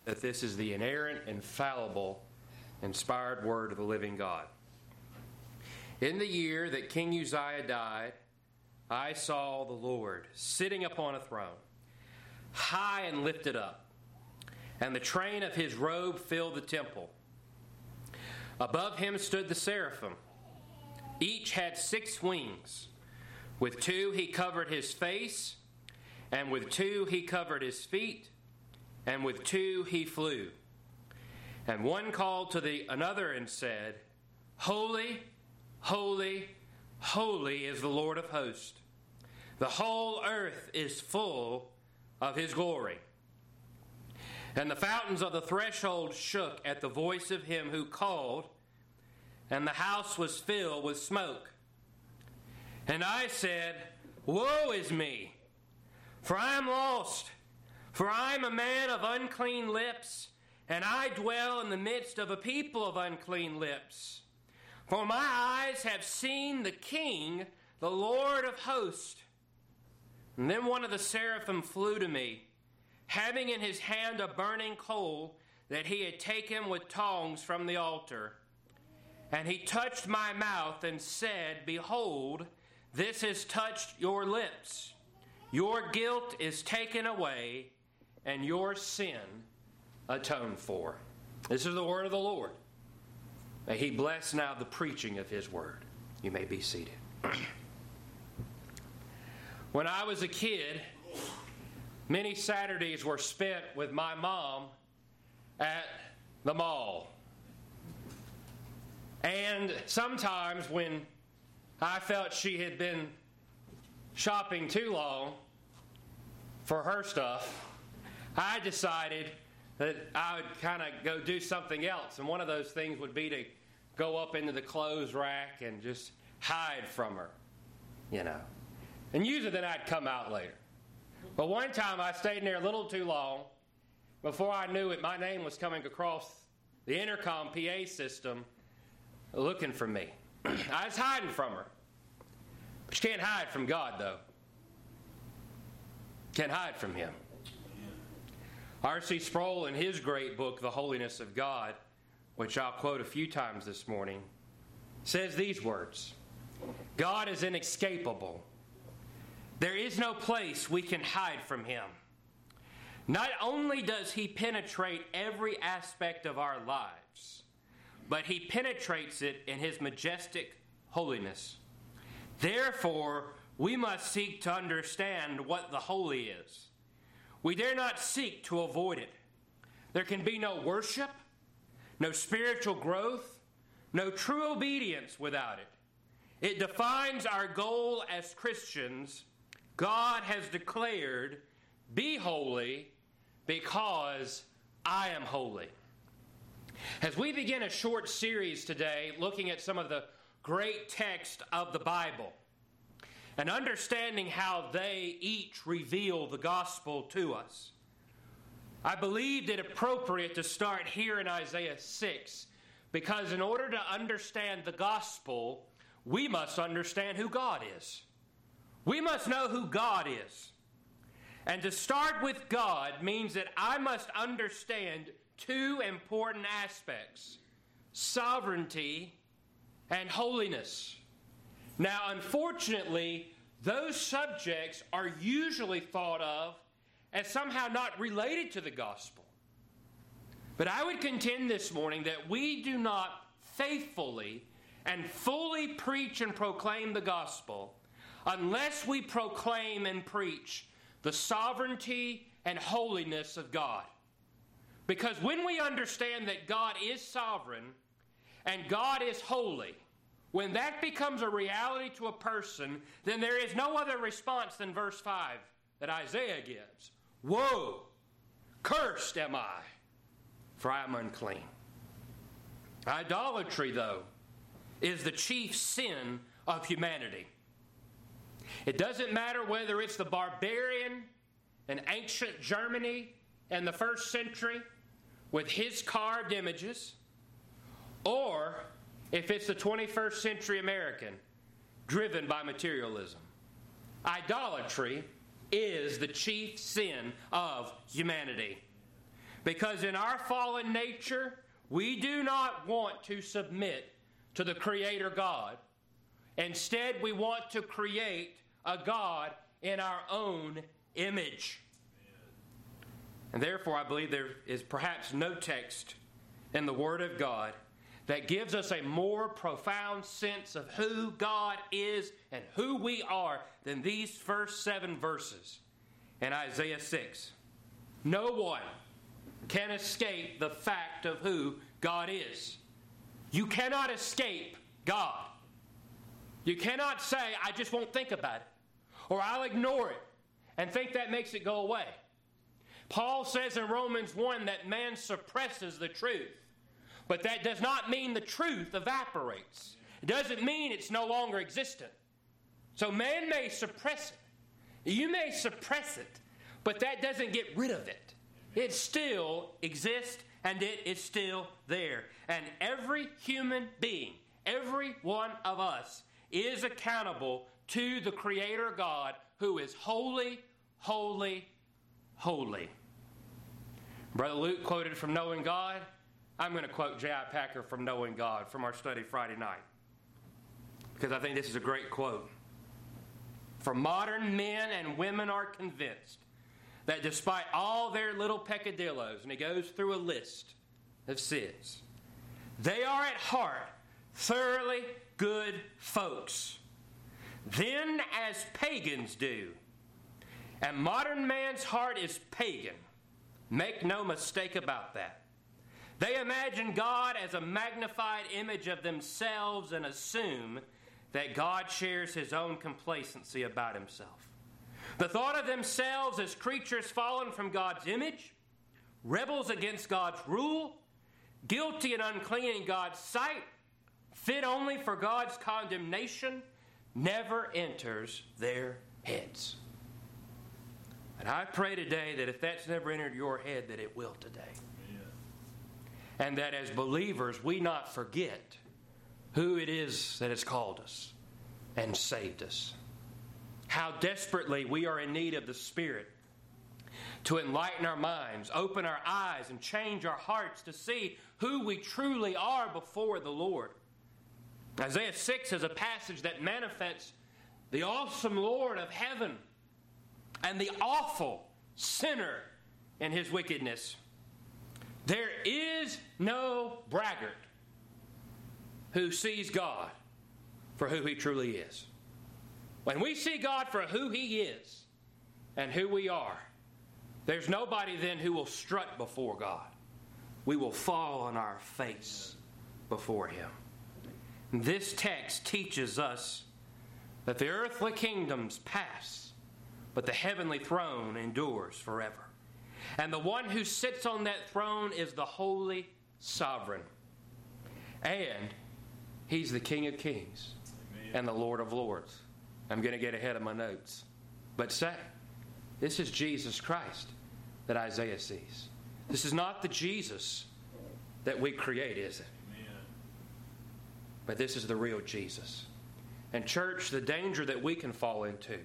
that this is the inerrant, infallible, inspired word of the living God. In the year that King Uzziah died, I saw the Lord sitting upon a throne, high and lifted up, and the train of his robe filled the temple. Above him stood the seraphim. Each had 6 wings. With 2 he covered his face, and with 2 he covered his feet, and with 2 he flew. And one called to another and said, Holy, holy, holy is the Lord of hosts. The whole earth is full of his glory. And the fountains of the threshold shook at the voice of him who called, and the house was filled with smoke. And I said, Woe is me, for I am lost, for I am a man of unclean lips, and I dwell in the midst of a people of unclean lips. For my eyes have seen the King, the Lord of hosts. And then one of the seraphim flew to me, having in his hand a burning coal that he had taken with tongs from the altar. And he touched my mouth and said, Behold, this has touched your lips. Your guilt is taken away, and your sin atoned for. This is the word of the Lord. May he bless now the preaching of his word. You may be seated. When I was a kid, many Saturdays were spent with my mom at the mall. And sometimes when I felt she had been shopping too long for her stuff, I decided that I would kind of go do something else. And one of those things would be to go up into the clothes rack and just hide from her, And usually then I'd come out later. But one time I stayed in there a little too long. Before I knew it, my name was coming across the intercom PA system looking for me. I was hiding from her. But you can't hide from God, though. Can't hide from Him. R.C. Sproul, in his great book, The Holiness of God, which I'll quote a few times this morning, says these words: God is inescapable. There is no place we can hide from Him. Not only does He penetrate every aspect of our lives, but He penetrates it in His majestic holiness. Therefore, we must seek to understand what the holy is. We dare not seek to avoid it. There can be no worship, no spiritual growth, no true obedience without it. It defines our goal as Christians. God has declared, Be holy, because I am holy. As we begin a short series today looking at some of the great texts of the Bible and understanding how they each reveal the gospel to us, I believed it appropriate to start here in Isaiah 6, because in order to understand the gospel, we must understand who God is. We must know who God is. And to start with God means that I must understand 2 important aspects: sovereignty and holiness. Now, unfortunately, those subjects are usually thought of as somehow not related to the gospel. But I would contend this morning that we do not faithfully and fully preach and proclaim the gospel unless we proclaim and preach the sovereignty and holiness of God. Because when we understand that God is sovereign and God is holy, when that becomes a reality to a person, then there is no other response than verse 5 that Isaiah gives. Woe! Cursed am I, for I am unclean. Idolatry, though, is the chief sin of humanity. It doesn't matter whether it's the barbarian in ancient Germany in the 1st century with his carved images, or if it's the 21st century American driven by materialism. Idolatry is the chief sin of humanity. Because in our fallen nature, we do not want to submit to the Creator God. Instead, we want to create a God in our own image. And therefore, I believe there is perhaps no text in the Word of God that gives us a more profound sense of who God is and who we are than these first 7 verses in Isaiah 6. No one can escape the fact of who God is. You cannot escape God. You cannot say, I just won't think about it, or I'll ignore it and think that makes it go away. Paul says in Romans 1 that man suppresses the truth, but that does not mean the truth evaporates. It doesn't mean it's no longer existent. So man may suppress it. You may suppress it, but that doesn't get rid of it. It still exists, and it is still there. And every human being, every one of us, is accountable to the Creator God who is holy, holy, holy. Brother Luke quoted from Knowing God. I'm going to quote J.I. Packer from Knowing God from our study Friday night, because I think this is a great quote. For modern men and women are convinced that despite all their little peccadillos, and he goes through a list of sins, they are at heart thoroughly good folks. Then as pagans do, and modern man's heart is pagan, make no mistake about that. They imagine God as a magnified image of themselves and assume that God shares his own complacency about himself. The thought of themselves as creatures fallen from God's image, rebels against God's rule, guilty and unclean in God's sight, fit only for God's condemnation, never enters their heads. And I pray today that if that's never entered your head, that it will today. And that as believers, we not forget who it is that has called us and saved us. How desperately we are in need of the Spirit to enlighten our minds, open our eyes, and change our hearts to see who we truly are before the Lord. Isaiah 6 is a passage that manifests the awesome Lord of heaven and the awful sinner in his wickedness. There is no braggart who sees God for who he truly is. When we see God for who he is and who we are, there's nobody then who will strut before God. We will fall on our face before him. This text teaches us that the earthly kingdoms pass, but the heavenly throne endures forever. And the one who sits on that throne is the Holy Sovereign. And he's the King of Kings and the Lord of Lords. I'm going to get ahead of my notes. But say, this is Jesus Christ that Isaiah sees. This is not the Jesus that we create, is it? Amen. But this is the real Jesus. And church, the danger that we can fall into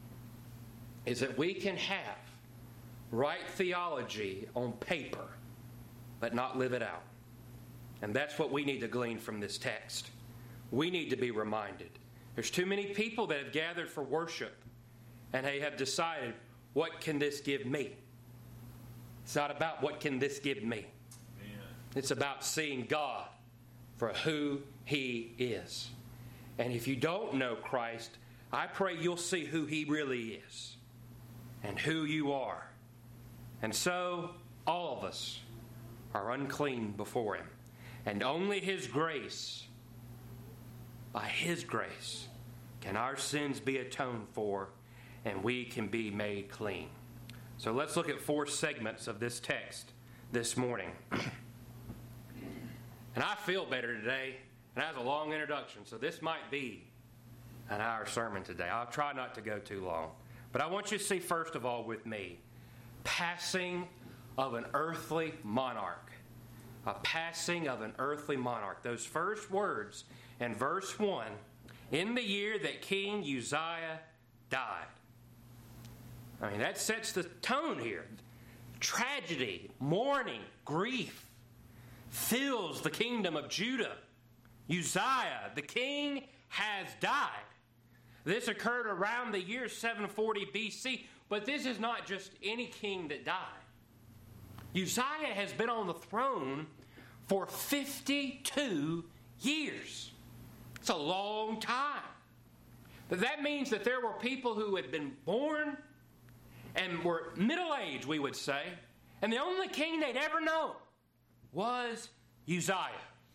is that we can have right theology on paper, but not live it out. And that's what we need to glean from this text. We need to be reminded. There's too many people that have gathered for worship, and they have decided, what can this give me? It's not about what can this give me. Amen. It's about seeing God for who he is. And if you don't know Christ, I pray you'll see who he really is and who you are. And so, all of us are unclean before him. And only his grace, by his grace, can our sins be atoned for, and we can be made clean. So let's look at 4 segments of this text this morning. And I feel better today, and that was a long introduction, so this might be an hour sermon today. I'll try not to go too long. But I want you to see, first of all, with me, passing of an earthly monarch. A passing of an earthly monarch. Those first words in verse 1, in the year that King Uzziah died. I mean, that sets the tone here. tragedy, mourning, grief fills the kingdom of Judah. Uzziah, the king, has died. This occurred around the year 740 BC, but this is not just any king that died. Uzziah has been on the throne for 52 years. It's a long time. But that means that there were people who had been born and were middle-aged, we would say, and the only king they'd ever known was Uzziah.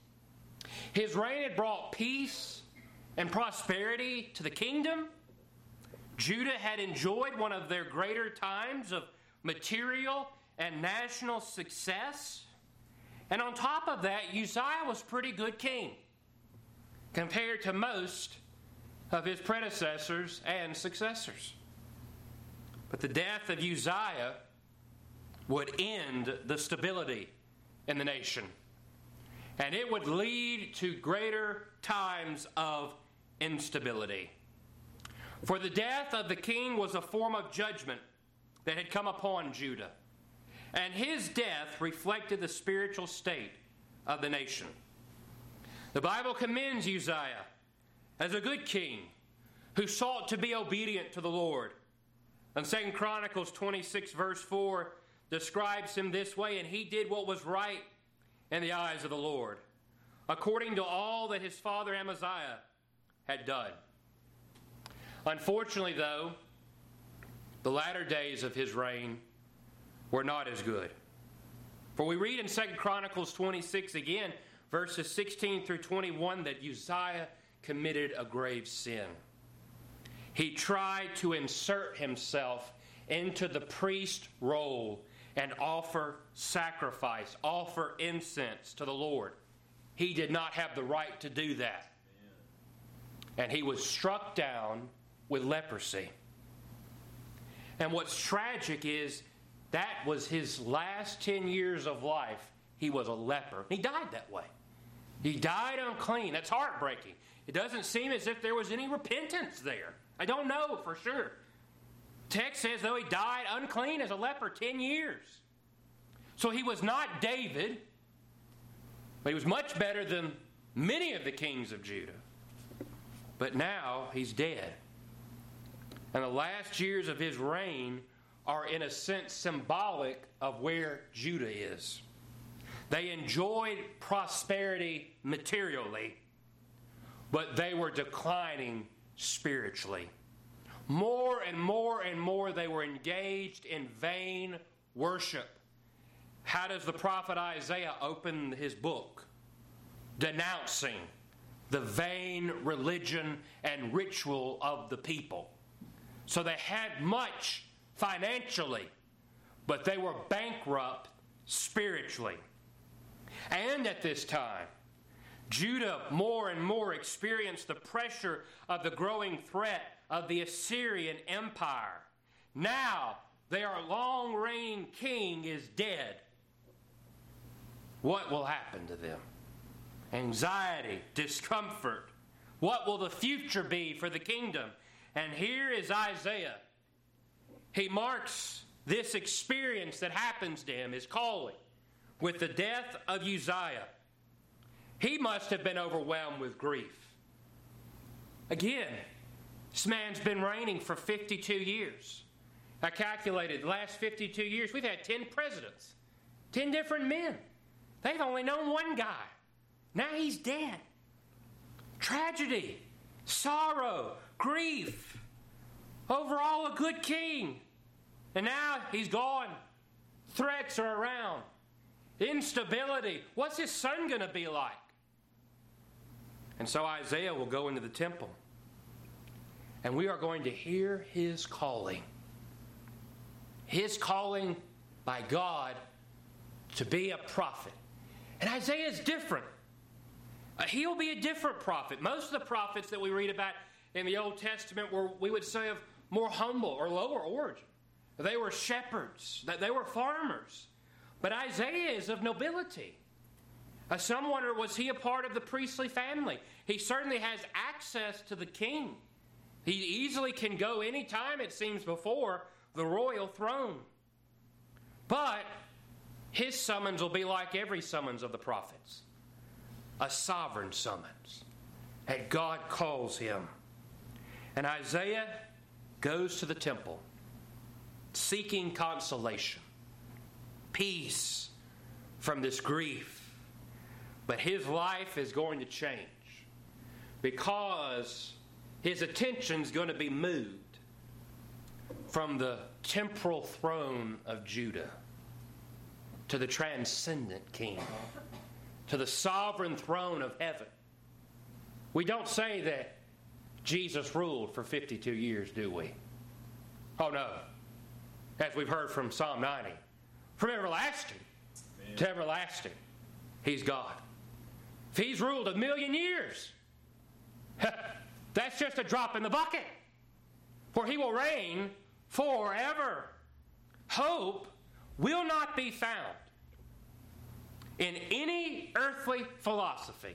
His reign had brought peace and prosperity to the kingdom. Judah had enjoyed one of their greater times of material and national success. And on top of that, Uzziah was a pretty good king compared to most of his predecessors and successors. But the death of Uzziah would end the stability in the nation. And it would lead to greater times of instability. For the death of the king was a form of judgment that had come upon Judah. And his death reflected the spiritual state of the nation. The Bible commends Uzziah as a good king who sought to be obedient to the Lord. And 2 Chronicles 26 verse 4 describes him this way: and he did what was right in the eyes of the Lord, according to all that his father Amaziah had done. Unfortunately, though, the latter days of his reign were not as good. For we read in 2 Chronicles 26 again, verses 16 through 21, that Uzziah committed a grave sin. He tried to insert himself into the priest role and offer sacrifice, offer incense to the Lord. He did not have the right to do that. And he was struck down with leprosy. And what's tragic is that was his last 10 years of life. He was a leper. He died that way. He died unclean. That's heartbreaking. It doesn't seem as if there was any repentance there. I don't know for sure. Text says, though, he died unclean as a leper 10 years. So he was not David, but he was much better than many of the kings of Judah. But now he's dead. And the last years of his reign are in a sense symbolic of where Judah is. They enjoyed prosperity materially, but they were declining spiritually. More and more and more they were engaged in vain worship. How does the prophet Isaiah open his book? Denouncing the vain religion and ritual of the people. So they had much financially, but they were bankrupt spiritually. And at this time, Judah more and more experienced the pressure of the growing threat of the Assyrian Empire. Now, their long-reigning king is dead. What will happen to them? Anxiety, discomfort. What will the future be for the kingdom? And here is Isaiah. He marks this experience that happens to him, his calling, with the death of Uzziah. He must have been overwhelmed with grief. Again, this man's been reigning for 52 years. I calculated the last 52 years, we've had 10 presidents, 10 different men. They've only known one guy. Now he's dead. Tragedy, sorrow, grief. Overall, a good king. And now he's gone. Threats are around. Instability. What's his son going to be like? And so Isaiah will go into the temple. And we are going to hear his calling. His calling by God to be a prophet. And Isaiah is different. He'll be a different prophet. Most of the prophets that we read about in the Old Testament were, we would say, of more humble or lower origin. They were shepherds. They were farmers. But Isaiah is of nobility. Some wonder, was he a part of the priestly family? He certainly has access to the king. He easily can go anytime, it seems, before the royal throne. But his summons will be like every summons of the prophets. A sovereign summons. And God calls him. And Isaiah goes to the temple, seeking consolation, peace from this grief. But his life is going to change because his attention is going to be moved from the temporal throne of Judah to the transcendent King, to the sovereign throne of heaven. We don't say that Jesus ruled for 52 years, do we? Oh no. As we've heard from Psalm 90. From everlasting to everlasting, He's God. If He's ruled 1,000,000 years, that's just a drop in the bucket. For He will reign forever. Hope will not be found in any earthly philosophy,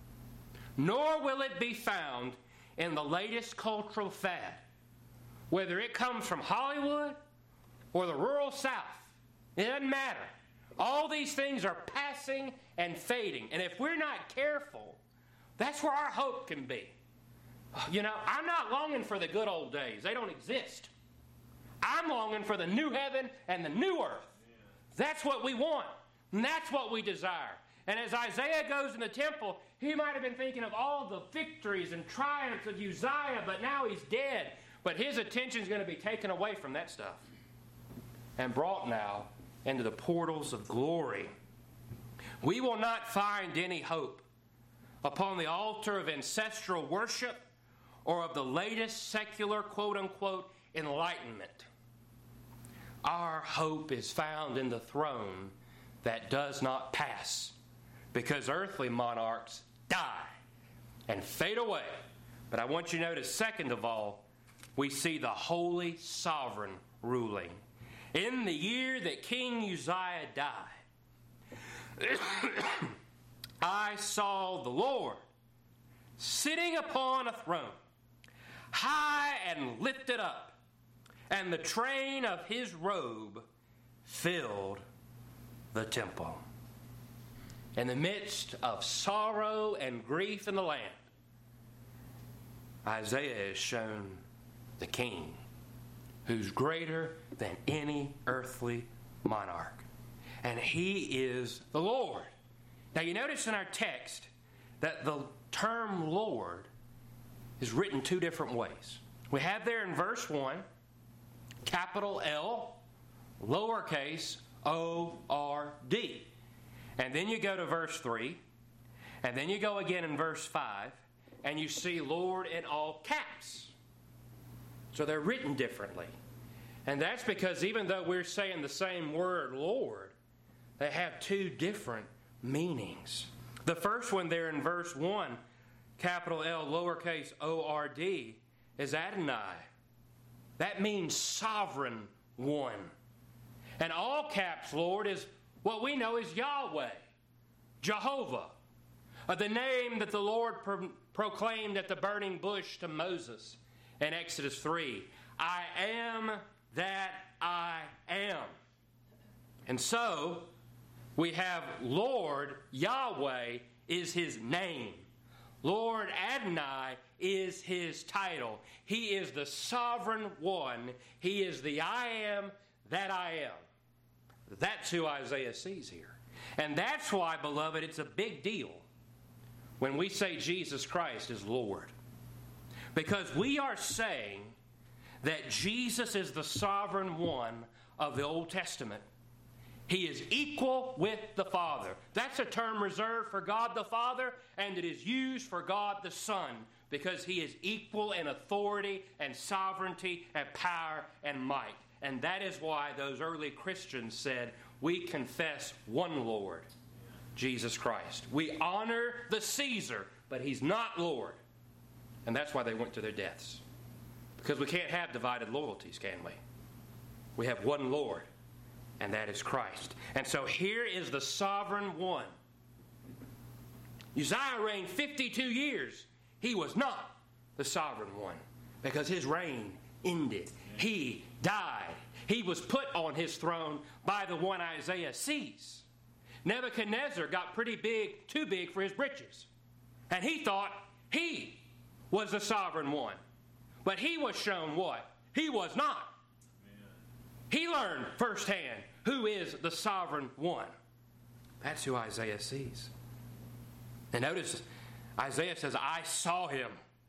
nor will it be found in the latest cultural fad, whether it comes from Hollywood or the rural South. It doesn't matter. All these things are passing and fading. And if we're not careful, that's where our hope can be. You know, I'm not longing for the good old days. They don't exist. I'm longing for the new heaven and the new earth. That's what we want. And that's what we desire. And as Isaiah goes in the temple, he might have been thinking of all the victories and triumphs of Uzziah, but now he's dead. But his attention is going to be taken away from that stuff and brought now into the portals of glory. We will not find any hope upon the altar of ancestral worship or of the latest secular, quote-unquote, enlightenment. Our hope is found in the throne that does not pass, because earthly monarchs die and fade away. But I want you to notice, second of all, we see the holy sovereign ruling. In the year that King Uzziah died, I saw the Lord sitting upon a throne, high and lifted up, and the train of his robe filled the temple. In the midst of sorrow and grief in the land, Isaiah is shown the King who's greater than any earthly monarch. And He is the Lord. Now you notice in our text that the term Lord is written two different ways. We have there in verse 1, capital L, lowercase O-R-D. And then you go to verse 3, and then you go again in verse 5, and you see Lord in all caps. So they're written differently. And that's because even though we're saying the same word, Lord, they have two different meanings. The first one there in verse 1, capital L, lowercase O-R-D, is Adonai. That means sovereign one. And all caps, Lord, is what we know as Yahweh, Jehovah, the name that the Lord proclaimed at the burning bush to Moses in Exodus 3. I am that I am. And so we have Lord, Yahweh is His name. Lord Adonai is His title. He is the sovereign one. He is the I am that I am. That's who Isaiah sees here. And that's why, beloved, it's a big deal when we say Jesus Christ is Lord. Because we are saying that Jesus is the sovereign one of the Old Testament. He is equal with the Father. That's a term reserved for God the Father, and it is used for God the Son, because He is equal in authority and sovereignty and power and might. And that is why those early Christians said, we confess one Lord, Jesus Christ. We honor the Caesar, but He's not Lord. And that's why they went to their deaths. Because we can't have divided loyalties, can we? We have one Lord, and that is Christ. And so here is the sovereign one. Uzziah reigned 52 years. He was not the sovereign one, because his reign ended. He died. He was put on his throne by the one Isaiah sees. Nebuchadnezzar got pretty big, too big for his britches. And he thought he was the sovereign one. But he was shown what? He was not. He learned firsthand who is the sovereign one. That's who Isaiah sees. And notice, Isaiah says, I saw him.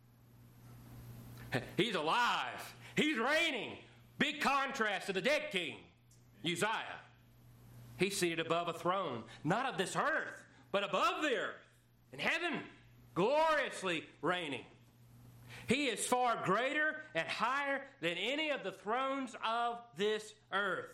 He's alive. He's reigning. Big contrast to the dead king, Uzziah. He's seated above a throne, not of this earth, but above the earth, in heaven, gloriously reigning. He is far greater and higher than any of the thrones of this earth.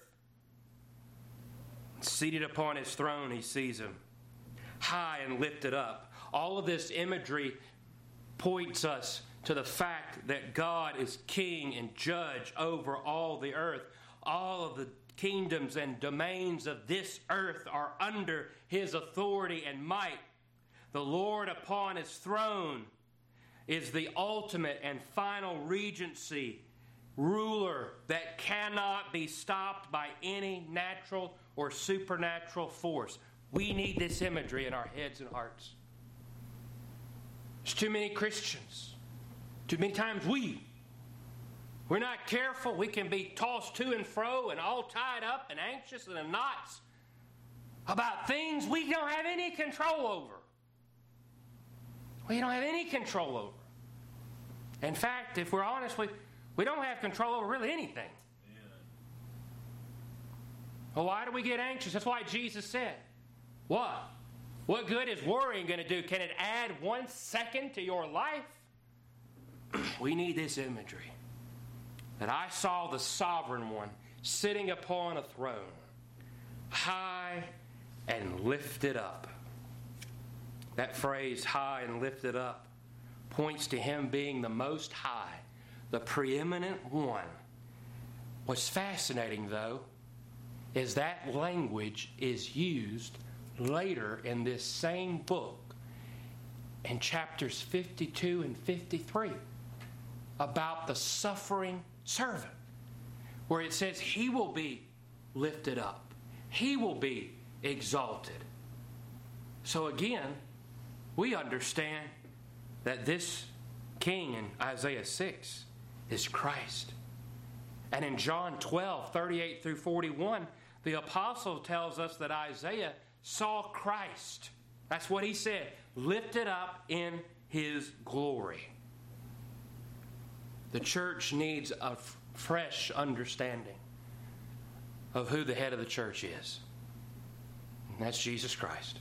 Seated upon his throne, he sees him, high and lifted up. All of this imagery points us to the fact that God is king and judge over all the earth. All of the kingdoms and domains of this earth are under his authority and might. The Lord upon his throne is the ultimate and final regency ruler that cannot be stopped by any natural or supernatural force. We need this imagery in our heads and hearts. There's too many Christians. Too many times we're not careful. We can be tossed to and fro and all tied up and anxious and in knots about things we don't have any control over. We don't have any control over. In fact, if we're honest, we don't have control over really anything. Well, why do we get anxious? That's why Jesus said, what? What good is worrying going to do? Can it add 1 second to your life? We need this imagery. That I saw the sovereign one sitting upon a throne, high and lifted up. That phrase, high and lifted up, points to him being the most high, the preeminent one. What's fascinating, though, is that language is used later in this same book in chapters 52 and 53 about the suffering servant, where it says he will be lifted up. He will be exalted. So again, we understand that this king in Isaiah 6 is Christ. And in John 12, 38 through 41, the apostle tells us that Isaiah saw Christ. That's what he said, lifted up in his glory. The church needs a fresh understanding of who the head of the church is. And that's Jesus Christ.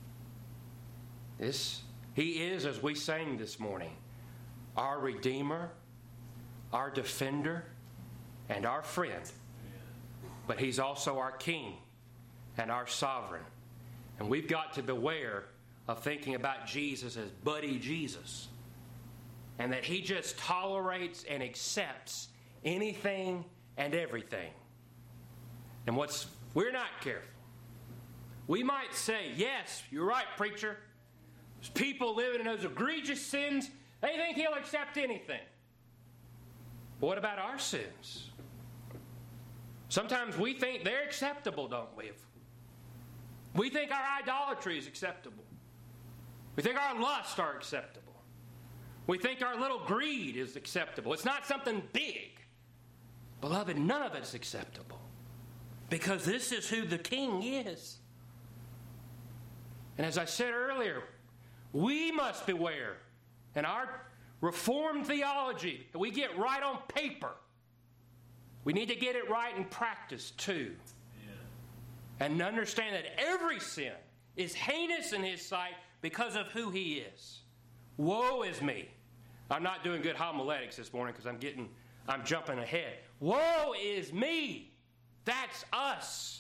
He is, as we sang this morning, our Redeemer, our Defender, and our friend. But he's also our King and our Sovereign. And we've got to beware of thinking about Jesus as Buddy Jesus. And that he just tolerates and accepts anything and everything. And we're not careful. We might say, yes, you're right, preacher. There's people living in those egregious sins. They think he'll accept anything. But what about our sins? Sometimes we think they're acceptable, don't we? We think our idolatry is acceptable. We think our lusts are acceptable. We think our little greed is acceptable. It's not something big. Beloved, none of it's acceptable. Because this is who the King is. And as I said earlier, we must beware in our Reformed theology that we get right on paper. We need to get it right in practice too. Yeah. And understand that every sin is heinous in his sight because of who he is. Woe is me. I'm not doing good homiletics this morning because I'm jumping ahead. Woe is me. That's us.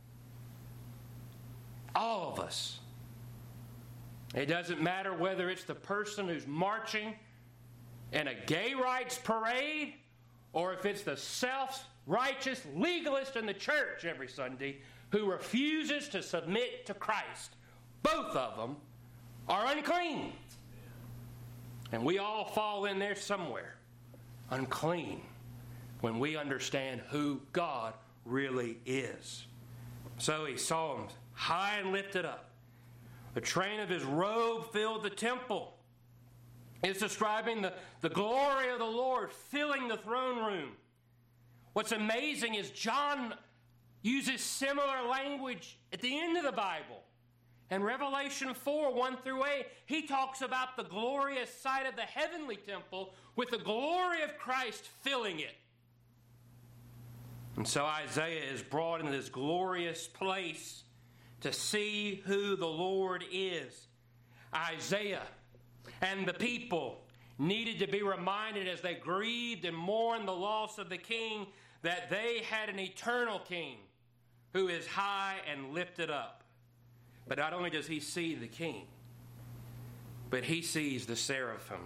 All of us. It doesn't matter whether it's the person who's marching in a gay rights parade or if it's the self-righteous legalist in the church every Sunday who refuses to submit to Christ. Both of them are unclean. And we all fall in there somewhere. Unclean. when we understand who God really is. So he saw him high and lifted up. The train of his robe filled the temple. It's describing the glory of the Lord filling the throne room. What's amazing is John uses similar language at the end of the Bible. In Revelation 4, 1 through 8, he talks about the glorious sight of the heavenly temple with the glory of Christ filling it. And so Isaiah is brought into this glorious place to see who the Lord is. Isaiah and the people needed to be reminded as they grieved and mourned the loss of the king that they had an eternal king who is high and lifted up. But not only does he see the king, but he sees the seraphim.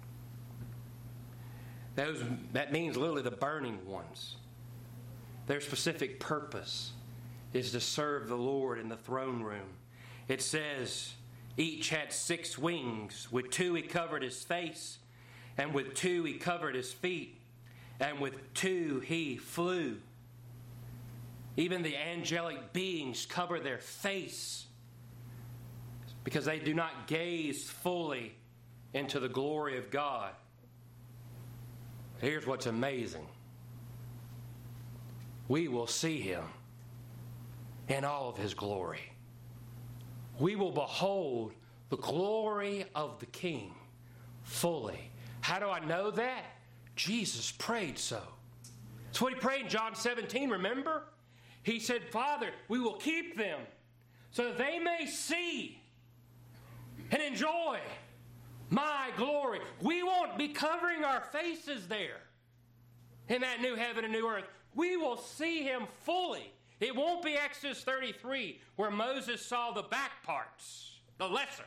That means literally the burning ones. Their specific purpose is to serve the Lord in the throne room. It says each had 6 wings. With 2 he covered his face, and with 2 he covered his feet, and with 2 he flew. Even the angelic beings cover their face because they do not gaze fully into the glory of God. Here's what's amazing. We will see him in all of his glory. We will behold the glory of the King fully. How do I know that? Jesus prayed so. That's what he prayed in John 17, remember? He said, Father, we will keep them so that they may see and enjoy my glory. We won't be covering our faces there in that new heaven and new earth. We will see him fully. It won't be Exodus 33 where Moses saw the back parts, the lesser.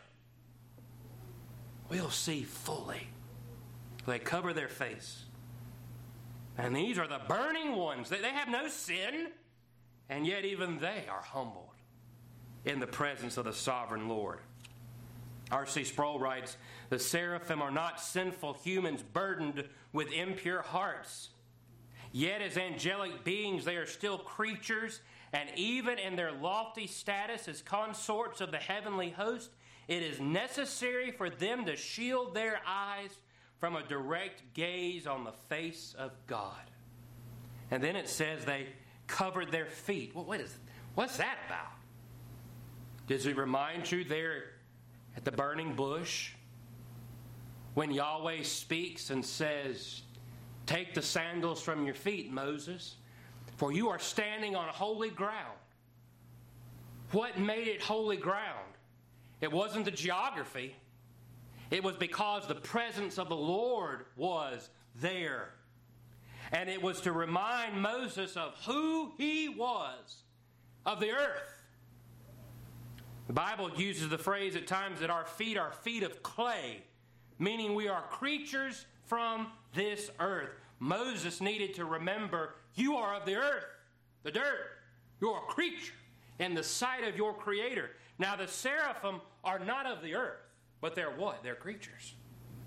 We'll see fully. They cover their face. And these are the burning ones. They have no sin, and yet even they are humbled in the presence of the sovereign Lord. R.C. Sproul writes, the seraphim are not sinful humans burdened with impure hearts. Yet as angelic beings, they are still creatures, and even in their lofty status as consorts of the heavenly host, it is necessary for them to shield their eyes from a direct gaze on the face of God. And then it says they covered their feet. Well, what's that about? Does it remind you there at the burning bush when Yahweh speaks and says, take the sandals from your feet, Moses, for you are standing on holy ground. What made it holy ground? It wasn't the geography. It was because the presence of the Lord was there. And it was to remind Moses of who he was, of the earth. The Bible uses the phrase at times that our feet are feet of clay, meaning we are creatures from this earth. Moses needed to remember, you are of the earth, the dirt. You are a creature in the sight of your Creator. Now the seraphim are not of the earth, but they're what? They're creatures.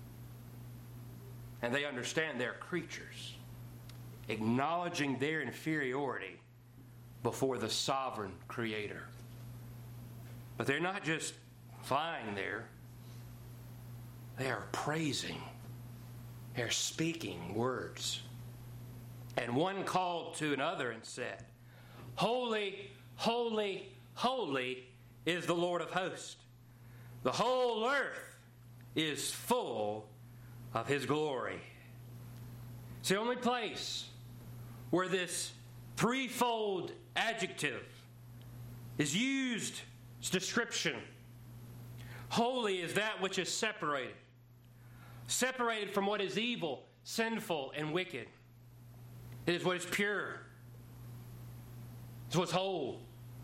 And they understand they're creatures, acknowledging their inferiority before the sovereign Creator. But they're not just flying there. They are praising. They're speaking words. And one called to another and said, holy, holy, holy is the Lord of hosts. The whole earth is full of his glory. It's the only place where this threefold adjective is used as description. Holy is that which is separated. Separated from what is evil, sinful, and wicked. It is what is pure. It's what's whole.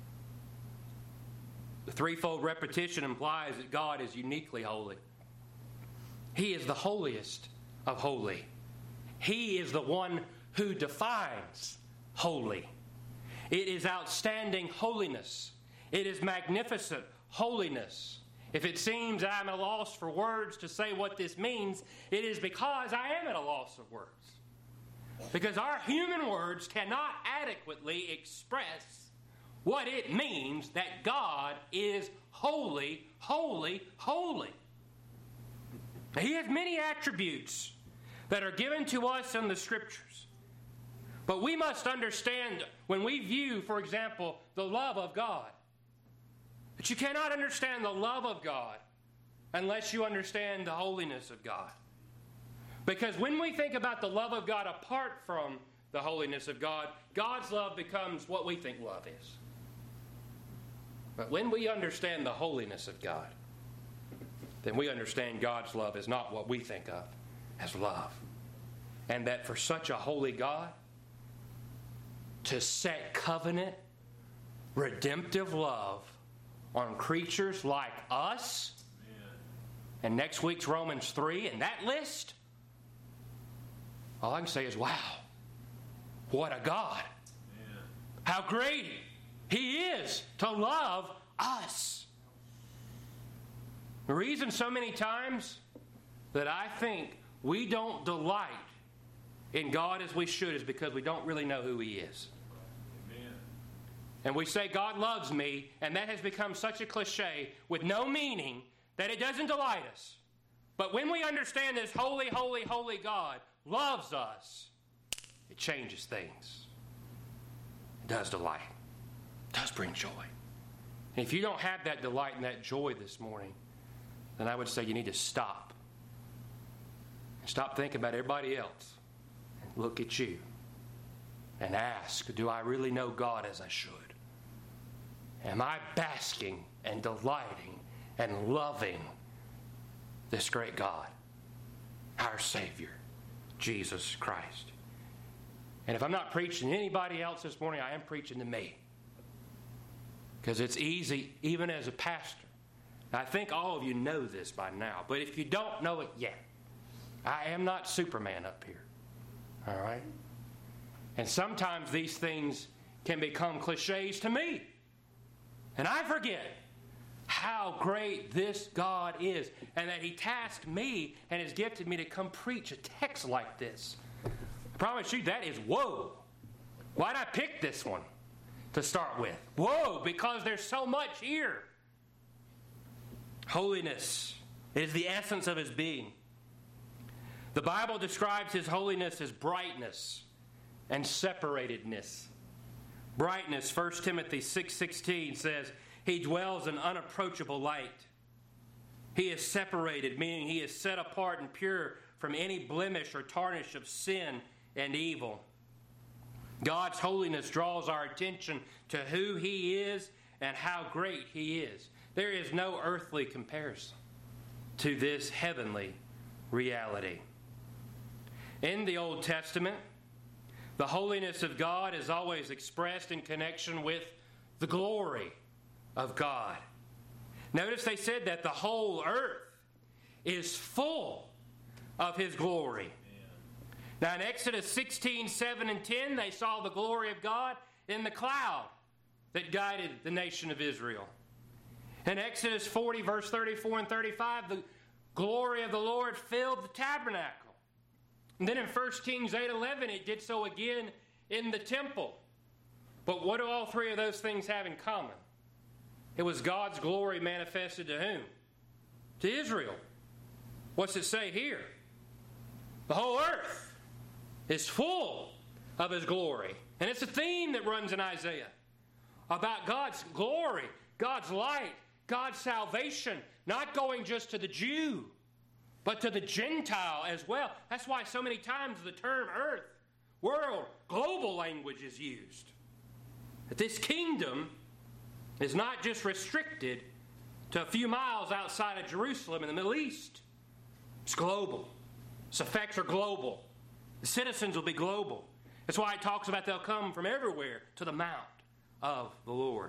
The threefold repetition implies that God is uniquely holy. He is the holiest of holy. He is the one who defines holy. It is outstanding holiness. It is magnificent holiness. If it seems I'm at a loss for words to say what this means, it is because I am at a loss of words. Because our human words cannot adequately express what it means that God is holy, holy, holy. He has many attributes that are given to us in the Scriptures. But we must understand when we view, for example, the love of God, that you cannot understand the love of God unless you understand the holiness of God. Because when we think about the love of God apart from the holiness of God, God's love becomes what we think love is. But when we understand the holiness of God, then we understand God's love is not what we think of as love. And that for such a holy God to set covenant, redemptive love on creatures like us, and next week's Romans 3, and that list, all I can say is, wow, what a God. How great He is to love us. The reason so many times that I think we don't delight in God as we should is because we don't really know who He is. Amen. And we say, God loves me, and that has become such a cliche with no meaning that it doesn't delight us. But when we understand this holy, holy, holy God loves us, it changes things. It does delight. It does bring joy. And if you don't have that delight and that joy this morning, then I would say you need to stop. Stop thinking about everybody else. And look at you. And ask, do I really know God as I should? Am I basking and delighting and loving this great God, our Savior, Jesus Christ? And if I'm not preaching to anybody else this morning, I am preaching to me. Because it's easy, even as a pastor. I think all of you know this by now, but if you don't know it yet, I am not Superman up here. All right? And sometimes these things can become cliches to me. And I forget how great this God is, and that He tasked me and has gifted me to come preach a text like this. I promise you that is whoa. Why'd I pick this one to start with? Whoa, because there's so much here. Holiness is the essence of His being. The Bible describes His holiness as brightness and separatedness. Brightness, 1 Timothy 6:16 says, He dwells in unapproachable light. He is separated, meaning He is set apart and pure from any blemish or tarnish of sin and evil. God's holiness draws our attention to who He is and how great He is. There is no earthly comparison to this heavenly reality. In the Old Testament, the holiness of God is always expressed in connection with the glory of God. Notice they said that the whole earth is full of His glory. Now in Exodus 16, 7 and 10, they saw the glory of God in the cloud that guided the nation of Israel. In Exodus 40, verse 34 and 35, the glory of the Lord filled the tabernacle. And then in 1 Kings 8:11, it did so again in the temple. But what do all three of those things have in common? It was God's glory manifested to whom? To Israel. What's it say here? The whole earth is full of His glory. And it's a theme that runs in Isaiah about God's glory, God's light, God's salvation, not going just to the Jew, but to the Gentile as well. That's why so many times the term earth, world, global language is used. That this kingdom is not just restricted to a few miles outside of Jerusalem in the Middle East. It's global. Its effects are global. The citizens will be global. That's why it talks about they'll come from everywhere to the mount of the Lord.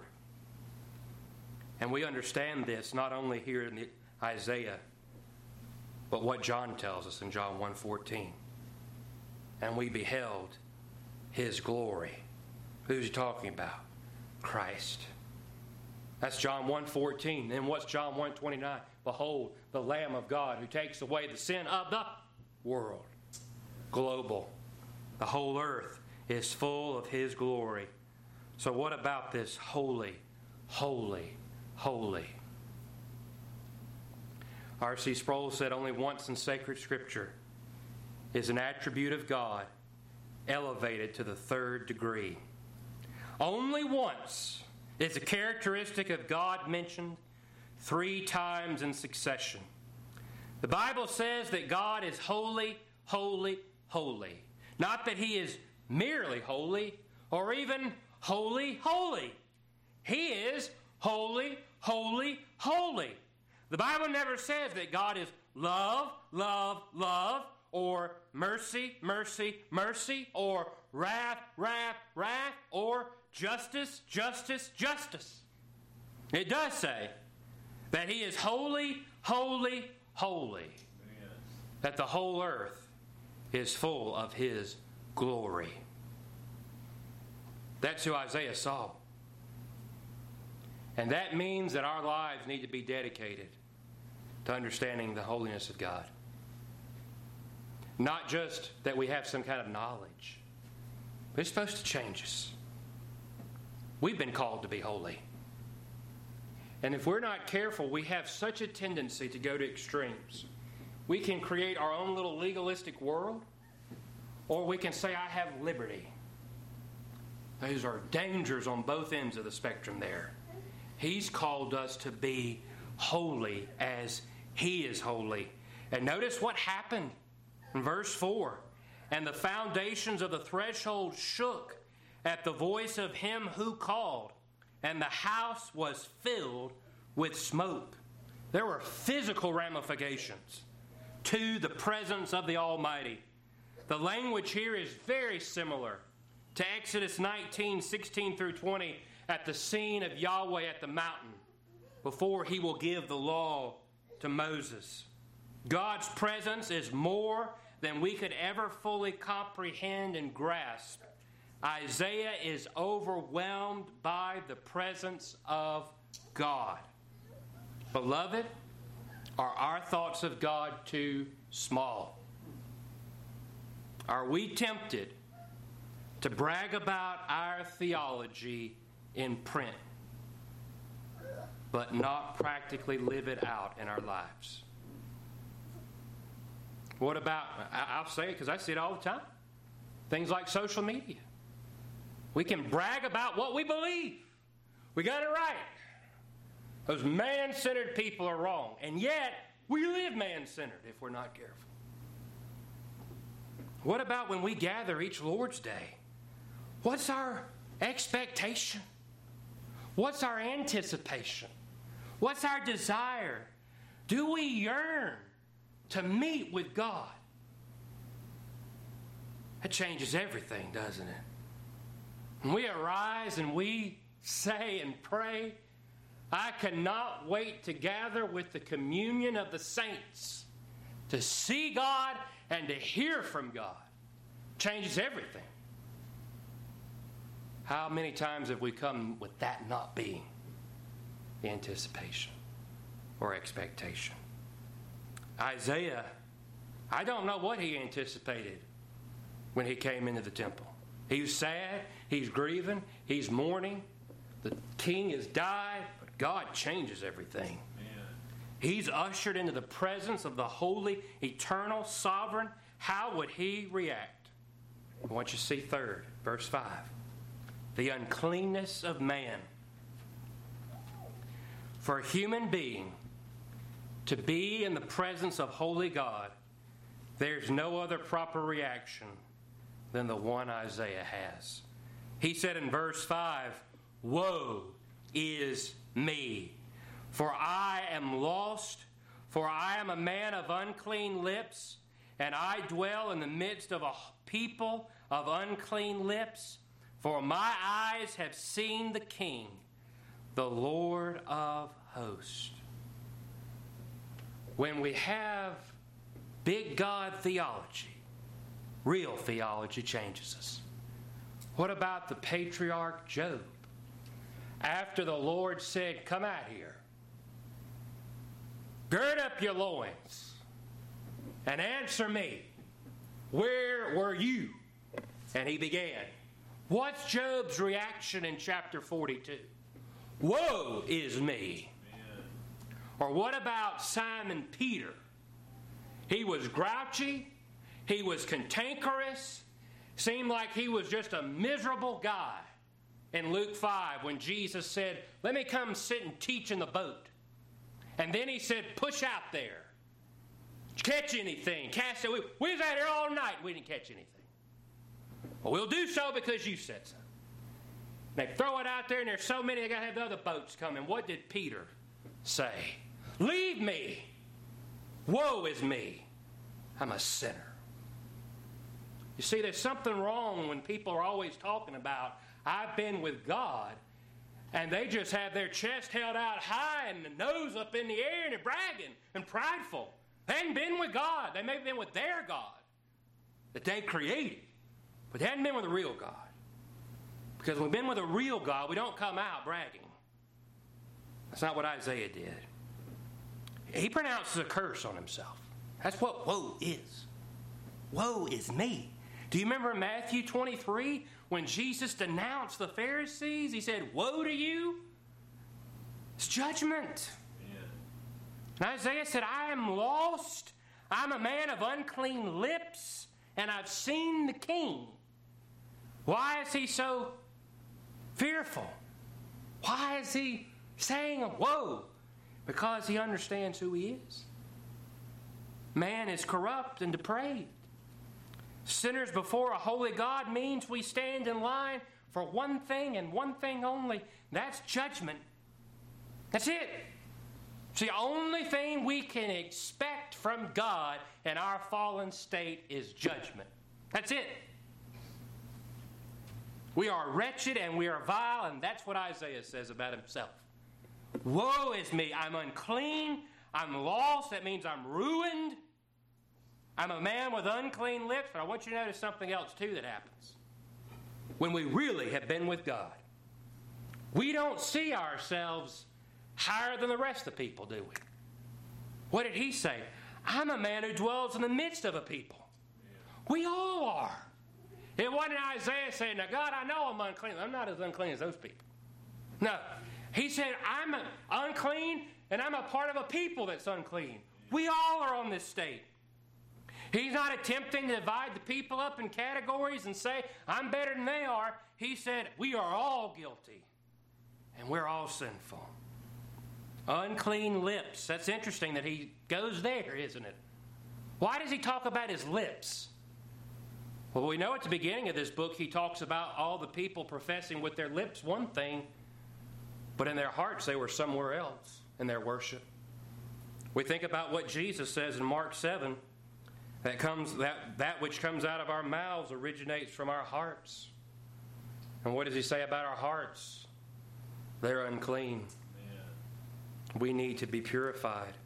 And we understand this not only here in Isaiah, but what John tells us in John 1:14. And we beheld His glory. Who's he talking about? Christ. That's John 1:14. Then what's John 1:29? Behold, the Lamb of God who takes away the sin of the world. Global. The whole earth is full of His glory. So what about this holy, holy, holy? R.C. Sproul said only once in sacred Scripture is an attribute of God elevated to the third degree. Only once is a characteristic of God mentioned 3 times in succession. The Bible says that God is holy, holy, holy. Not that He is merely holy or even holy, holy. He is holy, holy, holy. The Bible never says that God is love, love, love, or mercy, mercy, mercy, or wrath, wrath, wrath, or justice, justice, justice. It does say that He is holy, holy, holy. Yes. That the whole earth is full of His glory. That's who Isaiah saw. And that means that our lives need to be dedicated to understanding the holiness of God. Not just that we have some kind of knowledge. It's supposed to change us. We've been called to be holy. And if we're not careful, we have such a tendency to go to extremes. We can create our own little legalistic world, or we can say, I have liberty. Those are dangers on both ends of the spectrum there. He's called us to be holy as He is holy. And notice what happened in verse 4. And the foundations of the threshold shook at the voice of Him who called, and the house was filled with smoke. There were physical ramifications to the presence of the Almighty. The language here is very similar to Exodus 19, 16 through 20, at the scene of Yahweh at the mountain before He will give the law to Moses. God's presence is more than we could ever fully comprehend and grasp. Isaiah is overwhelmed by the presence of God. Beloved, are our thoughts of God too small? Are we tempted to brag about our theology in print, but not practically live it out in our lives? What about, I'll say it because I see it all the time, things like social media. We can brag about what we believe. We got it right. Those man-centered people are wrong. And yet, we live man-centered if we're not careful. What about when we gather each Lord's Day? What's our expectation? What's our anticipation? What's our desire? Do we yearn to meet with God? That changes everything, doesn't it? When we arise and we say and pray, I cannot wait to gather with the communion of the saints, to see God and to hear from God. Changes everything. How many times have we come with that not being the anticipation or expectation? Isaiah, I don't know what he anticipated when he came into the temple. He was sad, he's grieving, he's mourning. The king has died, but God changes everything. Amen. He's ushered into the presence of the holy, eternal, sovereign. How would he react? I want you to see third, verse 5. The uncleanness of man. For a human being to be in the presence of holy God, there's no other proper reaction than the one Isaiah has. He said in verse 5, "Woe is me, for I am lost, for I am a man of unclean lips, and I dwell in the midst of a people of unclean lips, for my eyes have seen the King, the Lord of hosts." When we have big God theology, real theology changes us. What about the patriarch Job? After the Lord said, "Come out here, gird up your loins, and answer me, where were you And he began. What's Job's reaction in chapter 42? Woe is me. Amen. Or what about Simon Peter? He was grouchy. He was cantankerous. Seemed like he was just a miserable guy. In Luke 5, when Jesus said, let me come sit and teach in the boat. And then he said, push out there. Catch anything. Cast it. We was out here all night. We didn't catch anything. Well, we'll do so because you said so. They throw it out there, and there's so many, they got to have the other boats coming. What did Peter say? Leave me. Woe is me. I'm a sinner. You see, there's something wrong when people are always talking about, I've been with God, and they just have their chest held out high and the nose up in the air, and they're bragging and prideful. They hadn't been with God. They may have been with their God that they created, but they hadn't been with the real God. Because when we've been with a real God, we don't come out bragging. That's not what Isaiah did. He pronounces a curse on himself. That's what woe is. Woe is me. Do you remember Matthew 23 when Jesus denounced the Pharisees? He said, woe to you. It's judgment. And Isaiah said, I am lost. I'm a man of unclean lips, and I've seen the King. Why is he so fearful? Why is he saying woe? Because he understands who he is. Man is corrupt and depraved. Sinners before a holy God means we stand in line for one thing and one thing only. That's judgment. That's it. It's the only thing we can expect from God in our fallen state is judgment. That's it. We are wretched and we are vile, and that's what Isaiah says about himself. Woe is me. I'm unclean. I'm lost. That means I'm ruined. I'm a man with unclean lips. But I want you to notice something else, too, that happens. When we really have been with God, we don't see ourselves higher than the rest of the people, do we? What did he say? I'm a man who dwells in the midst of a people. We all are. It wasn't Isaiah saying, now, God, I know I'm unclean. I'm not as unclean as those people. No. He said, I'm unclean, and I'm a part of a people that's unclean. We all are on this state. He's not attempting to divide the people up in categories and say, I'm better than they are. He said, we are all guilty, and we're all sinful. Unclean lips. That's interesting that he goes there, isn't it? Why does he talk about his lips? Well, we know at the beginning of this book, he talks about all the people professing with their lips one thing, but in their hearts they were somewhere else in their worship. We think about what Jesus says in Mark 7, that which comes out of our mouths originates from our hearts. And what does he say about our hearts? They're unclean. Man. We need to be purified.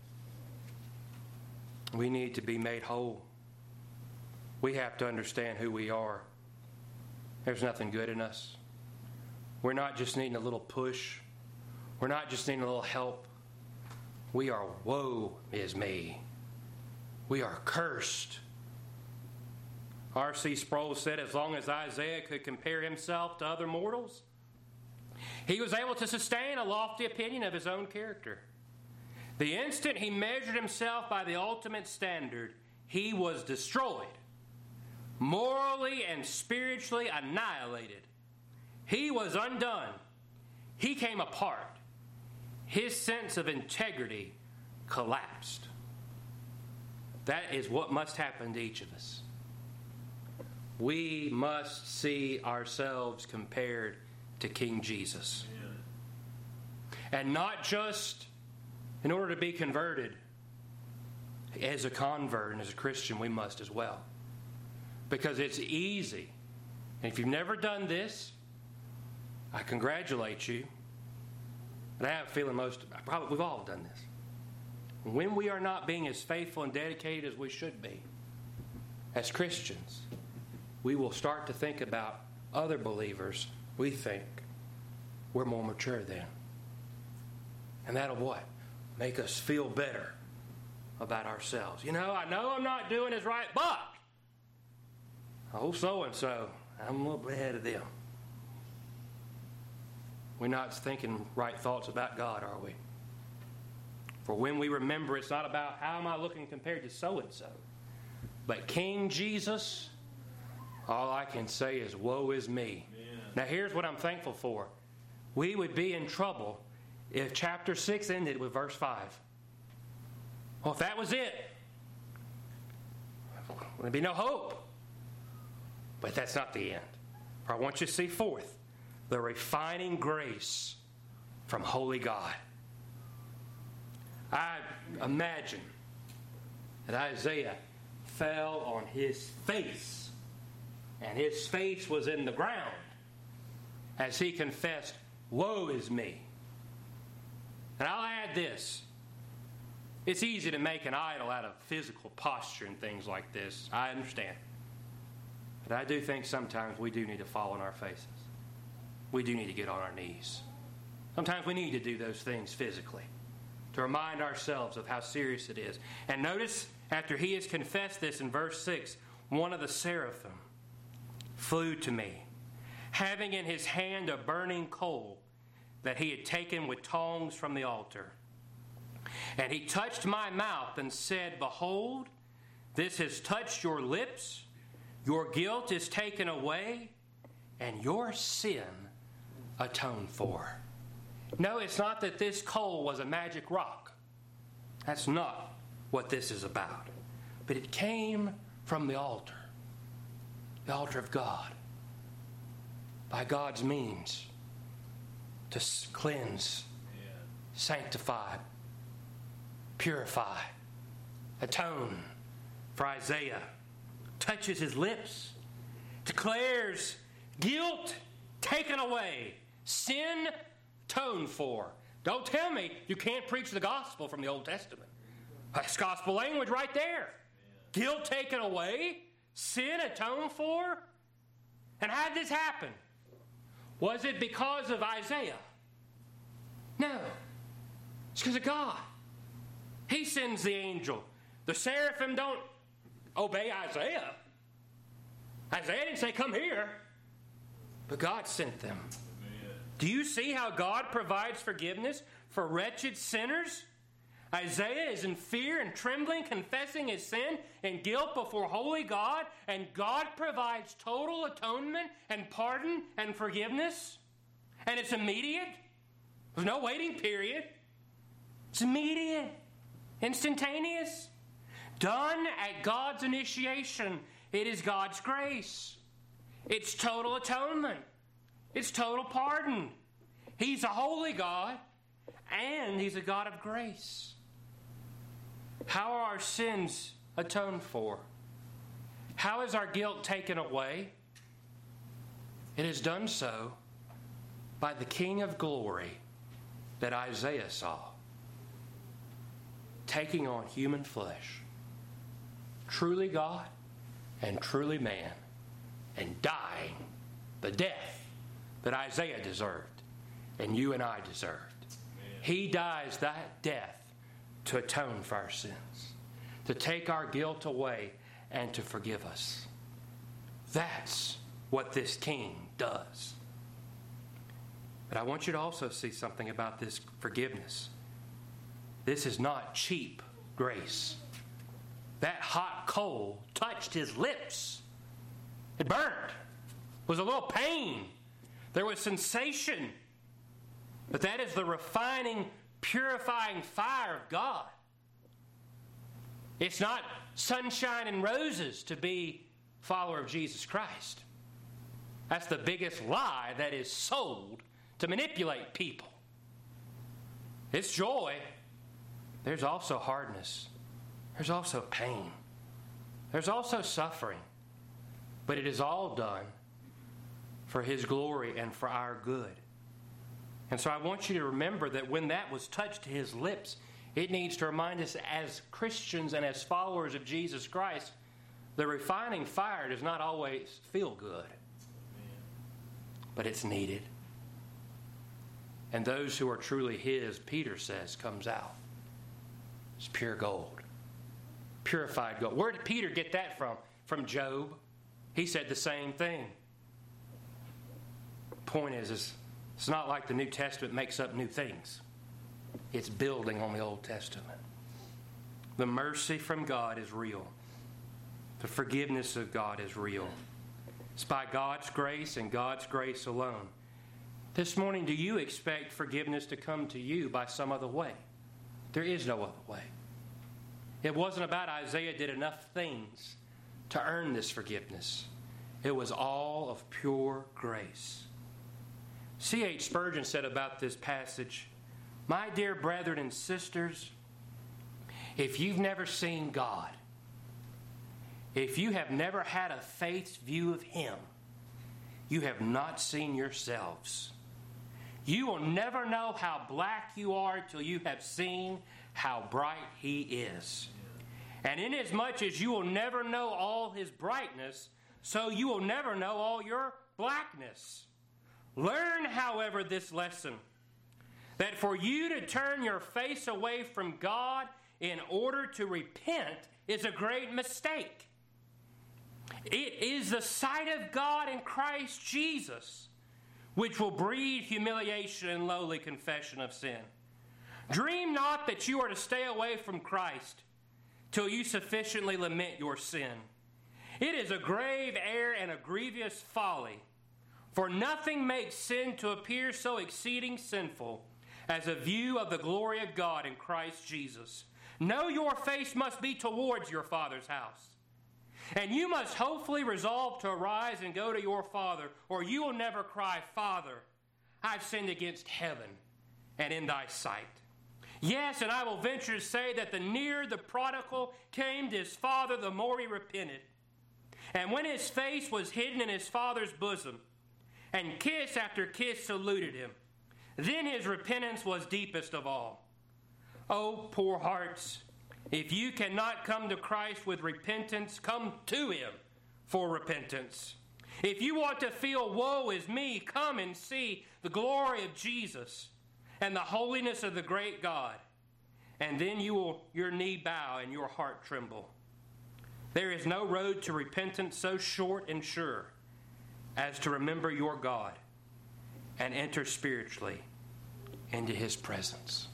We need to be made whole. We have to understand who we are. There's nothing good in us. We're not just needing a little push. We're not just needing a little help. We are woe is me. We are cursed. R.C. Sproul said as long as Isaiah could compare himself to other mortals, he was able to sustain a lofty opinion of his own character. The instant he measured himself by the ultimate standard, he was destroyed, morally and spiritually annihilated. He was undone. He came apart. His sense of integrity collapsed. That is what must happen to each of us. We must see ourselves compared to King Jesus. And not just in order to be converted. As a convert and as a Christian, we must as well. Because it's easy. And if you've never done this, I congratulate you. But I have a feeling we've all done this. When we are not being as faithful and dedicated as we should be, as Christians, we will start to think about other believers we think we're more mature than. And that'll what? Make us feel better about ourselves. I know I'm not doing this right, but oh, so-and-so, I'm a little bit ahead of them. We're not thinking right thoughts about God, are we? For when we remember, it's not about how am I looking compared to so-and-so. But King Jesus, all I can say is, woe is me. Amen. Now here's what I'm thankful for. We would be in trouble if chapter 6 ended with verse 5. Well, if that was it, there'd be no hope. But that's not the end. For I want you to see forth the refining grace from holy God. I imagine that Isaiah fell on his face, and his face was in the ground as he confessed, woe is me. And I'll add this. It's easy to make an idol out of physical posture and things like this. I understand. But I do think sometimes we do need to fall on our faces. We do need to get on our knees. Sometimes we need to do those things physically to remind ourselves of how serious it is. And notice, after he has confessed this in verse 6, one of the seraphim flew to me, having in his hand a burning coal that he had taken with tongs from the altar. And he touched my mouth and said, behold, this has touched your lips. Your guilt is taken away, and your sin atoned for. No, it's not that this coal was a magic rock. That's not what this is about. But it came from the altar of God, by God's means, to cleanse, sanctify, purify, atone. For Isaiah touches his lips, declares guilt taken away, sin atoned for. Don't tell me you can't preach the gospel from the Old Testament. That's gospel language right there. Guilt taken away, sin atoned for. And how did this happen? Was it because of Isaiah? No. It's because of God. He sends the angel. The seraphim don't obey Isaiah. Isaiah didn't say, come here. But God sent them. Amen. Do you see how God provides forgiveness for wretched sinners? Isaiah is in fear and trembling, confessing his sin and guilt before holy God, and God provides total atonement and pardon and forgiveness. And it's immediate. There's no waiting period. It's immediate, instantaneous, done at God's initiation. It is God's grace. It's total atonement. It's total pardon. He's a holy God, and He's a God of grace. How are our sins atoned for? How is our guilt taken away? It is done so by the King of glory that Isaiah saw, taking on human flesh, truly God and truly man, and dying the death that Isaiah deserved and you and I deserved. Amen. He dies that death to atone for our sins, to take our guilt away, and to forgive us. That's what this King does. But I want you to also see something about this forgiveness. This is not cheap grace. That hot coal touched his lips. It burned. It was a little pain. There was sensation. But that is the refining, purifying fire of God. It's not sunshine and roses to be a follower of Jesus Christ. That's the biggest lie that is sold to manipulate people. It's joy. There's also hardness. There's also pain. There's also suffering. But it is all done for His glory and for our good. And so I want you to remember that when that was touched to His lips, it needs to remind us as Christians and as followers of Jesus Christ, the refining fire does not always feel good. But it's needed. And those who are truly His, Peter says, comes out. It's pure gold. Purified gold. Where did Peter get that from? From Job. He said the same thing. point is it's not like the New Testament makes up new things. It's building on the Old Testament. The mercy from God is real. The forgiveness of God is real. It's by God's grace and God's grace alone. This morning, do you expect forgiveness to come to you by some other way? There is no other way. It wasn't about Isaiah did enough things to earn this forgiveness. It was all of pure grace. C.H. Spurgeon said about this passage, "My dear brethren and sisters, if you've never seen God, if you have never had a faith's view of Him, you have not seen yourselves. You will never know how black you are till you have seen how bright He is. And inasmuch as you will never know all His brightness, so you will never know all your blackness. Learn, however, this lesson, that for you to turn your face away from God in order to repent is a great mistake. It is the sight of God in Christ Jesus which will breed humiliation and lowly confession of sin. Dream not that you are to stay away from Christ till you sufficiently lament your sin. It is a grave error and a grievous folly, for nothing makes sin to appear so exceeding sinful as a view of the glory of God in Christ Jesus. No, your face must be towards your Father's house. And you must hopefully resolve to arise and go to your Father, or you will never cry, Father, I've sinned against heaven and in thy sight. Yes, and I will venture to say that the nearer the prodigal came to his father, the more he repented. And when his face was hidden in his father's bosom, and kiss after kiss saluted him, then his repentance was deepest of all. Oh, poor hearts, if you cannot come to Christ with repentance, come to Him for repentance. If you want to feel woe is me, come and see the glory of Jesus and the holiness of the great God. And then your knee bow and your heart tremble. There is no road to repentance so short and sure as to remember your God and enter spiritually into His presence.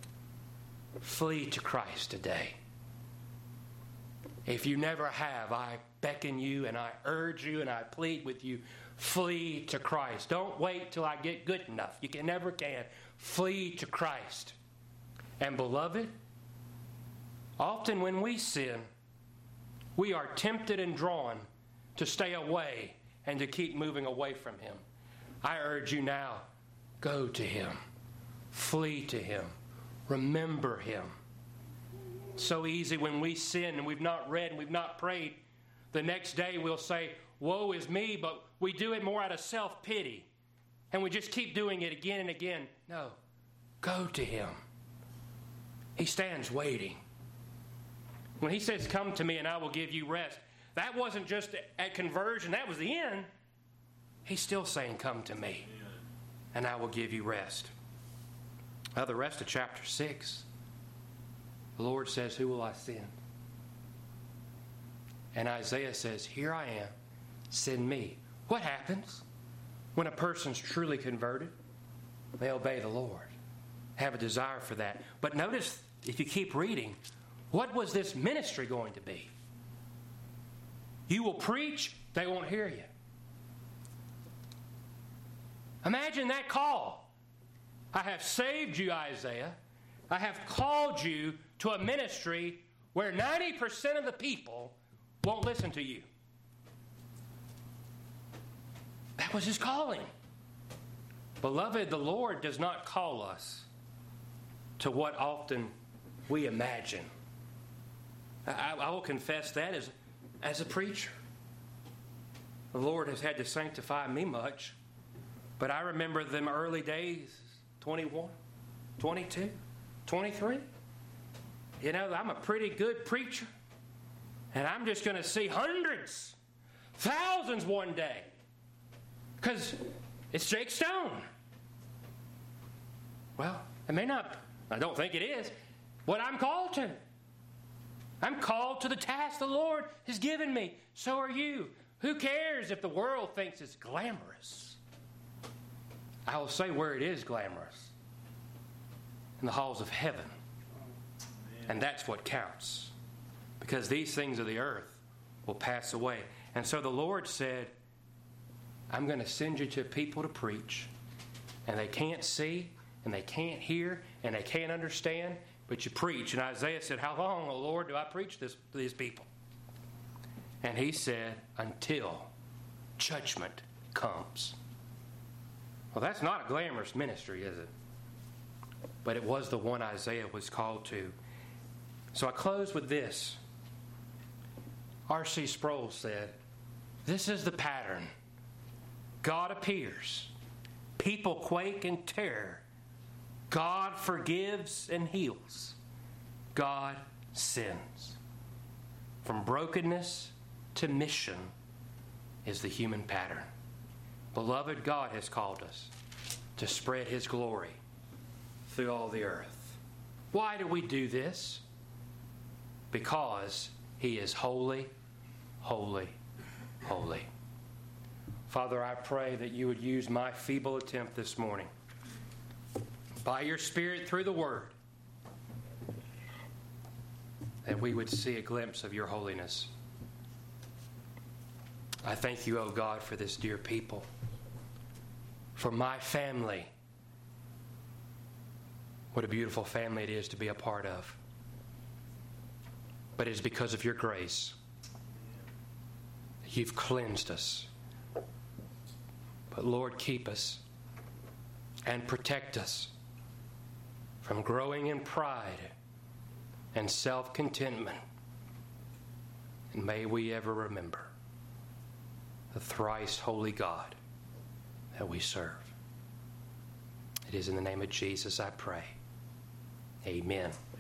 Flee to Christ today. If you never have, I beckon you and I urge you and I plead with you, flee to Christ. Don't wait till I get good enough. You never can. Flee to Christ. And beloved, often when we sin, we are tempted and drawn to stay away and to keep moving away from Him. I urge you now, go to Him. Flee to Him. Remember Him. So easy when we sin and we've not read and we've not prayed, the next day we'll say, woe is me, but we do it more out of self-pity. And we just keep doing it again and again. No, go to Him. He stands waiting. When He says, come to me and I will give you rest, that wasn't just at conversion, that was the end. He's still saying, come to me and I will give you rest. Now, the rest of chapter 6, the Lord says, who will I send? And Isaiah says, here I am, send me. What happens when a person's truly converted? They obey the Lord, have a desire for that. But notice, if you keep reading, what was this ministry going to be? You will preach, they won't hear you. Imagine that call. I have saved you, Isaiah. I have called you to a ministry where 90% of the people won't listen to you. That was His calling. Beloved, the Lord does not call us to what often we imagine. I will confess that as a preacher. The Lord has had to sanctify me much, but I remember them early days, 21, 22, 23. You know, I'm a pretty good preacher, and I'm just going to see hundreds, thousands one day, because it's Jake Stone. Well, it may not, I don't think it is, what I'm called to. I'm called to the task the Lord has given me. So are you. Who cares if the world thinks it's glamorous? I will say where it is glamorous. In the halls of heaven. And that's what counts. Because these things of the earth will pass away. And so the Lord said, I'm going to send you to people to preach. And they can't see, and they can't hear, and they can't understand, but you preach. And Isaiah said, how long, O Lord, do I preach this to these people? And he said, until judgment comes. Well, that's not a glamorous ministry, is it? But it was the one Isaiah was called to. So I close with this. R.C. Sproul said, this is the pattern. God appears. People quake in terror. God forgives and heals. God sends. From brokenness to mission is the human pattern. Beloved, God has called us to spread His glory through all the earth. Why do we do this? Because He is holy, holy, holy. Father, I pray that you would use my feeble attempt this morning by your Spirit through the Word, that we would see a glimpse of your holiness. I thank you, O God, for this dear people, for my family. What a beautiful family it is to be a part of. But it is because of your grace. You've cleansed us. But Lord, keep us and protect us from growing in pride and self-contentment. And may we ever remember the thrice holy God that we serve. It is in the name of Jesus I pray. Amen.